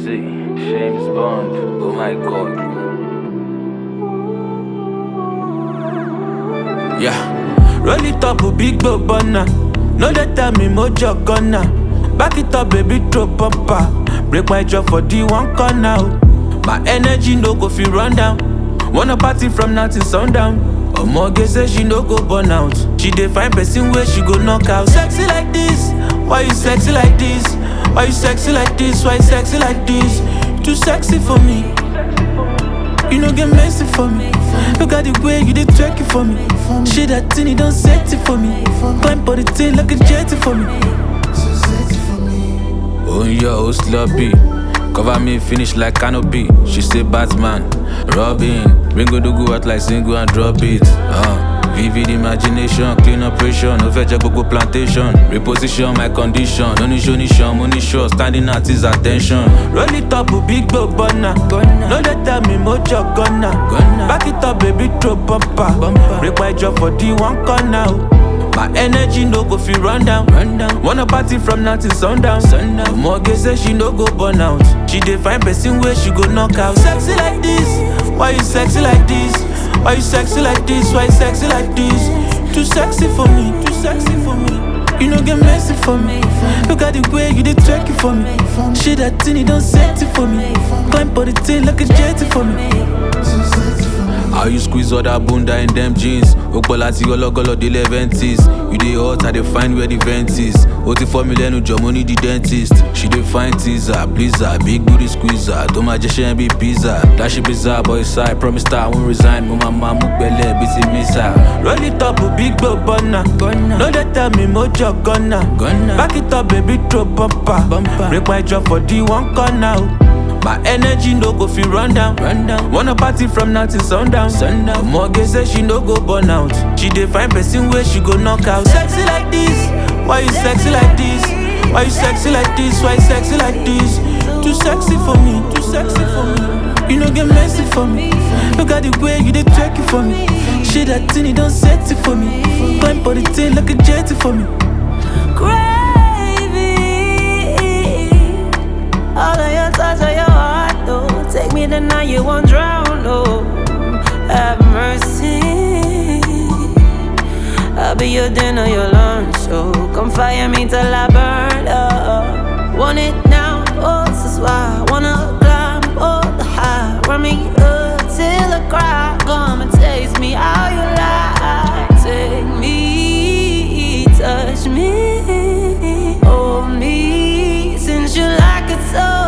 See, James Bond, oh my god. Yeah, roll it up, big bobana. No let tell me mojo gonna. Back it up, baby, throw bumper. Break my jaw for the one corner. My energy no go feel run down. Wanna party from now till sundown. Omoge say she no go burn out. She dey find person where she go knock out. Sexy like this, why you sexy like this? Why you sexy like this? Why you sexy like this? Too sexy for me. You no get messy for me. Look at the way you did twerk it for me. Shit that thing, you don't set it for me. Climb for the thing like a jetty for me. Oh yeah, oh sloppy. Cover me, finish like canopy. She say Batman, Robin. Bring go to go out like single and drop it. Vivid imagination, clean operation. No fetch go plantation. Reposition my condition. No nishon, money sure. Standing at his attention. Roll it up, big bobana. No let tell me mojo gonna. Back it up, baby, throw bumper. Break my jaw for the one corner. My energy no go feel run down. Wanna party from now till sundown. Omoge say she no go burn out. She dey find person where she go knock out. Sexy like this, why you sexy like this? Why you sexy like this? Why you sexy like this? Too sexy for me, too sexy for me. You no get messy for me. Look at the way you did twerk it for me. Shit that thing, you don't set it for me. Climb for the thing like a jetty for me. How you squeeze all that bunda in them jeans? Okpolati golo the leventies. You dey hot, I dey find where the vent is. Oti for me lenu money the dentist. She dey find teaser, pleaser, big booty squeezer. Don't my jeshe be pizza. That shit bizarre, boy side. Promise that I won't resign. Mama mukbele, busy missa. Roll it up, big bobana. No let tell me mojo gonna. Back it up, baby, throw bumper. Break my jaw for the one corner. My energy no go feel run down. Wanna party from now till sundown. Omoge say she no go burn out. She dey find person where she go knock out. Sexy like this, why you sexy like this? Why you sexy like this? Why you sexy like this? Too sexy for me, too sexy for me. You no get messy for me. Look at the way you did twerk it for me. Shit that thing, you don't set it for me. Climb for the thing like a jetty for me. All of your touch of your heart, though. Take me the night you won't drown, oh. Have mercy. I'll be your dinner, your lunch, oh. Come fire me till I burn up. Want it now, oh, this is why I wanna climb, oh, the high. Run me up till I cry. Come and taste me how you lie. Take me, touch me, hold me. Since you like it so